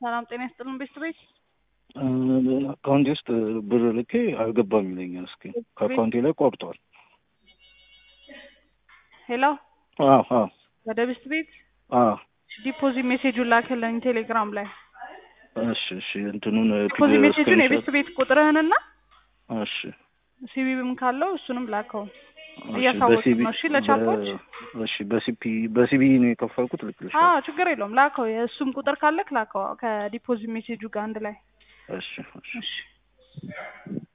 ሰላም ጤና ይስጥልን ቤተሰቦች። አካውንቴ ውስጥ ብር ልኬ አልገባም ይለኛል። እስኪ ከአካውንቴ ላይ ቆርጧል። ሄሎ ወደ ቤት ዲፖዚት ሜሴጁን ላክልኝ ቴሌግራም ላይ። እሺ እንትኑን ዲፖዚት ሜሴጁን የቤት ቁጥርህንና እሺ ሲቢም ካለው እሱንም ላከው እያሳወቅኩ ነው። እሺ ለቻፖች እሺ በሲቢ ነው የከፈልኩት። ልክልሽ? ችግር የለውም ላከው። የእሱም ቁጥር ካለክ ላከው ከዲፖዚት ሜሴጁ ጋር አንድ ላይ። እሺ